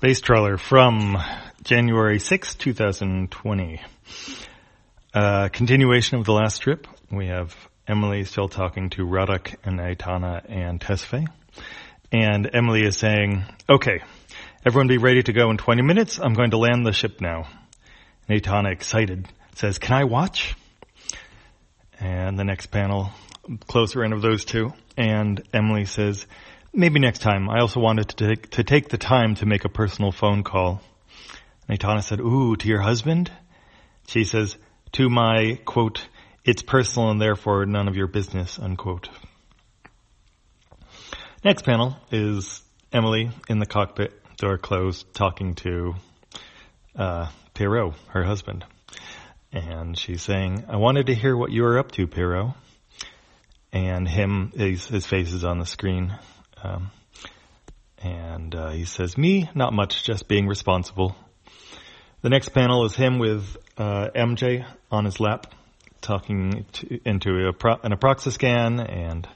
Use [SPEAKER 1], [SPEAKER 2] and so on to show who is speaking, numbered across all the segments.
[SPEAKER 1] Space Trawler from January 6, 2020. Continuation of the last strip. We have Emily still talking to Radek and Aitana and Tesfaye. And Emily is saying, okay, everyone be ready to go in 20 minutes. I'm going to land the ship now. And Aitana, excited, says, can I watch? And the next panel, closer end of those two. And Emily says, maybe next time. I also wanted to take the time to make a personal phone call. And Aitana said, ooh, to your husband? She says, to my, quote, it's personal and therefore none of your business, unquote. Next panel is Emily in the cockpit, door closed, talking to Pierrot, her husband. And she's saying, I wanted to hear what you were up to, Pierrot. And his face is on the screen. And he says, me, not much, just being responsible. The next panel is him with MJ on his lap, talking into an Aproxascan, and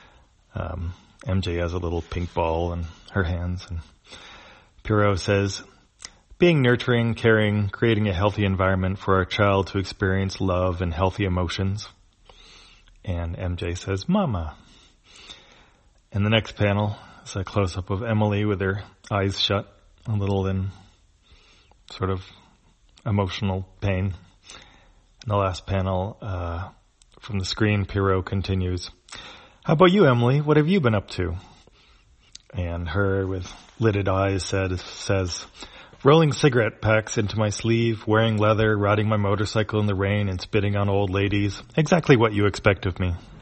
[SPEAKER 1] MJ has a little pink ball in her hands. And Pierrot says, being nurturing, caring, creating a healthy environment for our child to experience love and healthy emotions. And MJ says, Mama. And the next panel is a close-up of Emily with her eyes shut, a little in sort of emotional pain. And the last panel from the screen, Pierrot continues, how about you, Emily? What have you been up to? And her, with lidded eyes, says, rolling cigarette packs into my sleeve, wearing leather, riding my motorcycle in the rain, and spitting on old ladies. Exactly what you expect of me.